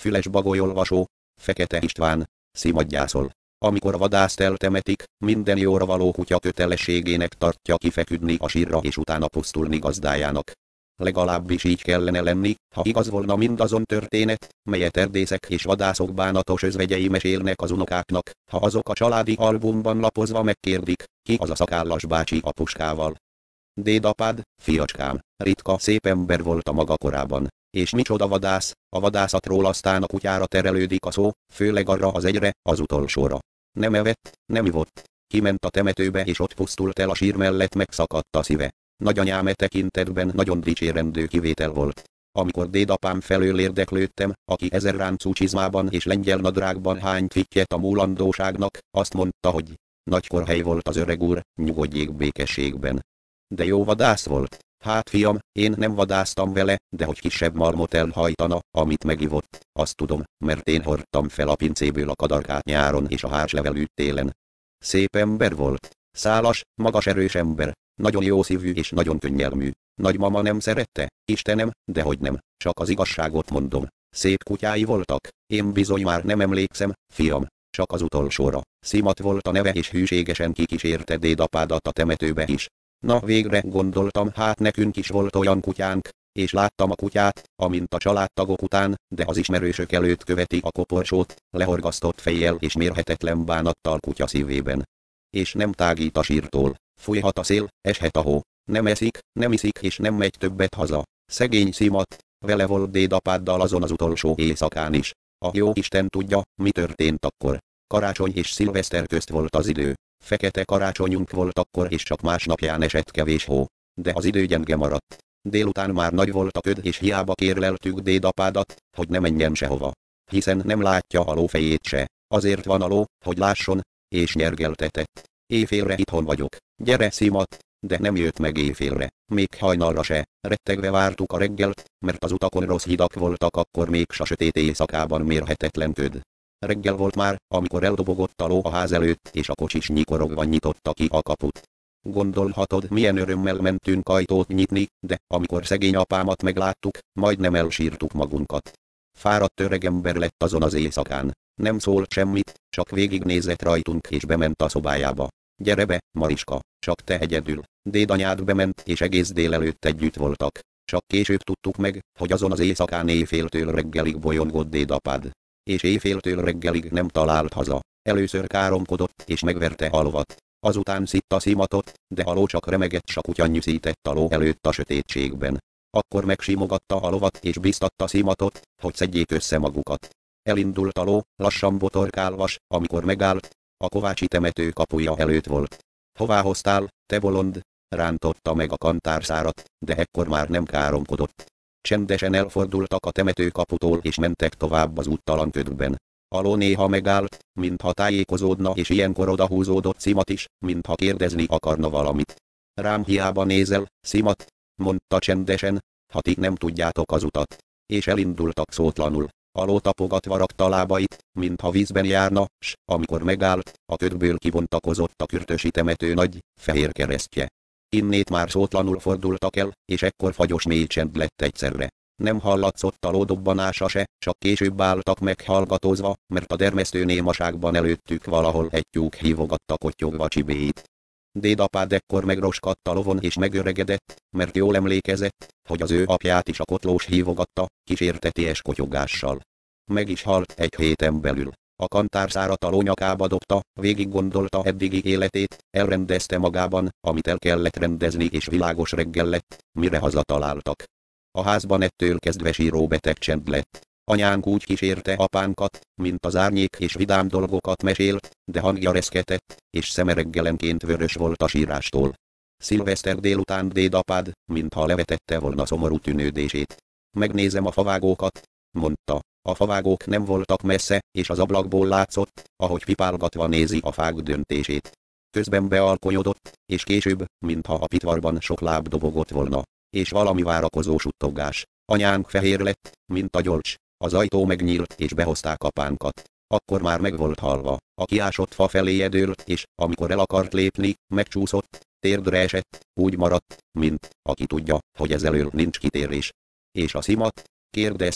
Füles Bagolyolvasó, Fekete István, Szimatgyászol. Amikor vadászt eltemetik, minden jóra való kutya kötelességének tartja kifeküdni a sírra és utána pusztulni gazdájának. Legalábbis így kellene lenni, ha igaz volna mindazon történet, melyet erdészek és vadászok bánatos özvegyei mesélnek az unokáknak, ha azok a családi albumban lapozva megkérdik, ki az a szakállas bácsi a puskával. Dédapád, fiacskám, ritka szép ember volt a maga korában. És micsoda vadász, a vadászatról aztán a kutyára terelődik a szó, főleg arra az egyre, az utolsóra. Nem evett, nem ivott. Kiment a temetőbe és ott pusztult el a sír mellett, megszakadt a szíve. Nagyanyám e tekintetben nagyon dicsérendő kivétel volt. Amikor dédapám felől érdeklődtem, aki 1000 ráncú csizmában és lengyel nadrágban hányt fittyet a múlandóságnak, azt mondta, hogy nagy korhely volt az öreg úr, nyugodjék békességben. De jó vadász volt. Hát fiam, én nem vadásztam vele, de hogy kisebb marmot elhajtana, amit megivott, azt tudom, mert én hordtam fel a pincéből a kadarkát nyáron és a hárslevelűt télen. Szép ember volt. Szálas, magas erős ember. Nagyon jó szívű és nagyon könnyelmű. Nagymama nem szerette, Istenem, dehogy nem, csak az igazságot mondom. Szép kutyái voltak, én bizony már nem emlékszem, fiam, csak az utolsóra. Szimat volt a neve és hűségesen kikísérte dédapádat a temetőbe is. Na végre gondoltam, hát nekünk is volt olyan kutyánk, és láttam a kutyát, amint a családtagok után, de az ismerősök előtt követi a koporsót, lehorgasztott fejjel és mérhetetlen bánattal kutya szívében. És nem tágít a sírtól, fújhat a szél, eshet a hó, nem eszik, nem iszik és nem megy többet haza. Szegény Szimat, vele volt dédapáddal azon az utolsó éjszakán is. A jó Isten tudja, mi történt akkor. Karácsony és szilveszter közt volt az idő. Fekete karácsonyunk volt akkor és csak másnapján esett kevés hó. De az idő gyenge maradt. Délután már nagy volt a köd és hiába kérleltük dédapádat, hogy ne menjen sehova. Hiszen nem látja a lófejét se. Azért van a ló, hogy lásson, és nyergeltetett. Éjfélre itthon vagyok. Gyere Szimat! De nem jött meg éjfélre, még hajnalra se. Rettegve vártuk a reggelt, mert az utakon rossz hidak voltak akkor még s a sötét éjszakában mérhetetlen köd. Reggel volt már, amikor eldobogott a ló a ház előtt és a kocsis nyikorogva nyitotta ki a kaput. Gondolhatod, milyen örömmel mentünk ajtót nyitni, de amikor szegény apámat megláttuk, majdnem elsírtuk magunkat. Fáradt öregember lett azon az éjszakán. Nem szólt semmit, csak végignézett rajtunk és bement a szobájába. Gyere be, Mariska, csak te egyedül. Dédanyád bement és egész délelőtt együtt voltak. Csak később tudtuk meg, hogy azon az éjszakán éjféltől reggelig bolyongott dédapád. És éjféltől reggelig nem talált haza. Először káromkodott és megverte a lovat. Azután szitta Szimatot, de a ló csak remegett s a kutya nyűszített a ló előtt a sötétségben. Akkor megsimogatta a lovat és biztatta Szimatot, hogy szedjék össze magukat. Elindult a ló, lassan botorkálvas, amikor megállt, a kovácsi temető kapuja előtt volt. Hová hoztál, te bolond? Rántotta meg a kantárszárat, de ekkor már nem káromkodott. Csendesen elfordultak a temető kaputól és mentek tovább az úttalan ködben. A ló néha megállt, mintha tájékozódna és ilyenkor odahúzódott Szimat is, mintha kérdezni akarna valamit. Rám hiába nézel, Szimat, mondta csendesen, ha ti nem tudjátok az utat. És elindultak szótlanul. A ló tapogatva rakta lábait, mintha vízben járna, s amikor megállt, a ködből kibontakozott a kürtösi temető nagy, fehér keresztje. Innét már szótlanul fordultak el, és ekkor fagyos mély csend lett egyszerre. Nem hallatszott a ló dobbanása se, csak később álltak meghallgatózva, mert a dermesztő némaságban előttük valahol egy tyúk hívogatta kottyogva csibéit. Dédapád ekkor megroskadt a lovon és megöregedett, mert jól emlékezett, hogy az ő apját is a kotlós hívogatta, kísérteties kotyogással. Meg is halt egy héten belül. A kantárszárat a ló nyakába dobta, végig gondolta eddigi életét, elrendezte magában, amit el kellett rendezni és világos reggel lett, mire hazataláltak. A házban ettől kezdve síróbeteg csend lett. Anyánk úgy kísérte apánkat, mint az árnyék és vidám dolgokat mesélt, de hangja reszketett, és szeme reggelenként vörös volt a sírástól. Szilveszter délután dédapád, mintha levetette volna szomorú tűnődését. Megnézem a favágókat, mondta. A favágók nem voltak messze, és az ablakból látszott, ahogy pipálgatva nézi a fák döntését. Közben bealkonyodott, és később, mintha a pitvarban sok láb dobogott volna, és valami várakozó suttogás. Anyánk fehér lett, mint a gyolcs. Az ajtó megnyílt és behozták apánkat. Akkor már meg volt halva. A kiásott fa felé edőlt és, amikor el akart lépni, megcsúszott, térdre esett, úgy maradt, mint, aki tudja, hogy ez elől nincs kitérés. És a Szimat? Kérdeztem.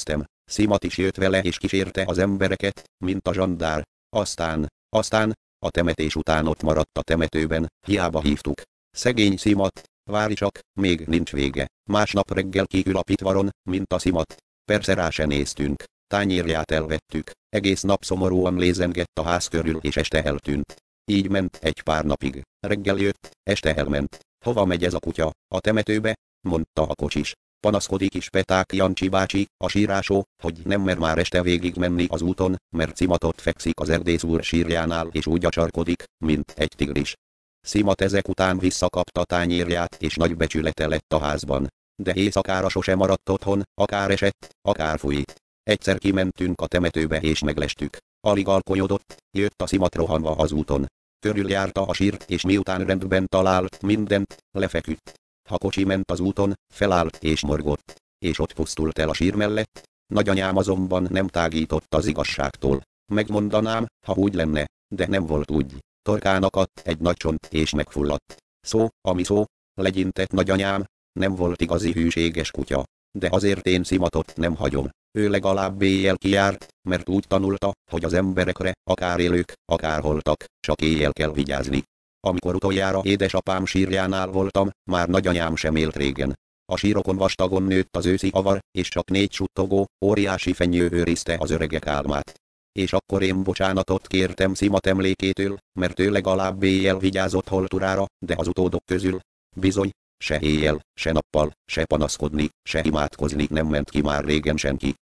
Szimat is jött vele és kísérte az embereket, mint a zsandár. Aztán, a temetés után ott maradt a temetőben, hiába hívtuk. Szegény Szimat, várj csak, még nincs vége. Másnap reggel kikül a pitvaron, mint a Szimat. Persze rá se néztünk. Tányérját elvettük, egész nap szomorúan lézengett a ház körül és este eltűnt. Így ment egy pár napig. Reggel jött, este elment. Hova megy ez a kutya? A temetőbe? Mondta a kocsis. Panaszkodik is Peták Jancsi bácsi, a sírásó, hogy nem mer már este végig menni az úton, mert Szimat ott fekszik az erdész úr sírjánál és úgy acsarkodik, mint egy tigris. Szimat ezek után visszakapta tányérját és nagy becsülete lett a házban. De éjszakára sose maradt otthon, akár esett, akár fújt. Egyszer kimentünk a temetőbe és meglestük. Alig alkonyodott, jött a Szimat rohanva az úton. Körüljárta a sírt és miután rendben talált mindent, lefeküdt. Ha kocsi ment az úton, felállt és morgott. És ott pusztult el a sír mellett. Nagyanyám azonban nem tágított az igazságtól. Megmondanám, ha úgy lenne, de nem volt úgy. Torkának adt egy nagy csont és megfulladt. Szó, ami szó, legyintett nagyanyám, nem volt igazi hűséges kutya. De azért én Szimatot nem hagyom. Ő legalább éjjel kijárt, mert úgy tanulta, hogy az emberekre, akár élők, akár holtak, csak éjjel kell vigyázni. Amikor utoljára édesapám sírjánál voltam, már nagyanyám sem élt régen. A sírokon vastagon nőtt az őszi avar, és csak 4 suttogó, óriási fenyő őrizte az öregek álmát. És akkor én bocsánatot kértem Szimat emlékétől, mert ő legalább éjjel vigyázott holturára, de az utódok közül, bizony, se éjjel, se nappal, se panaszkodni, se imádkozni nem ment ki már régen senki.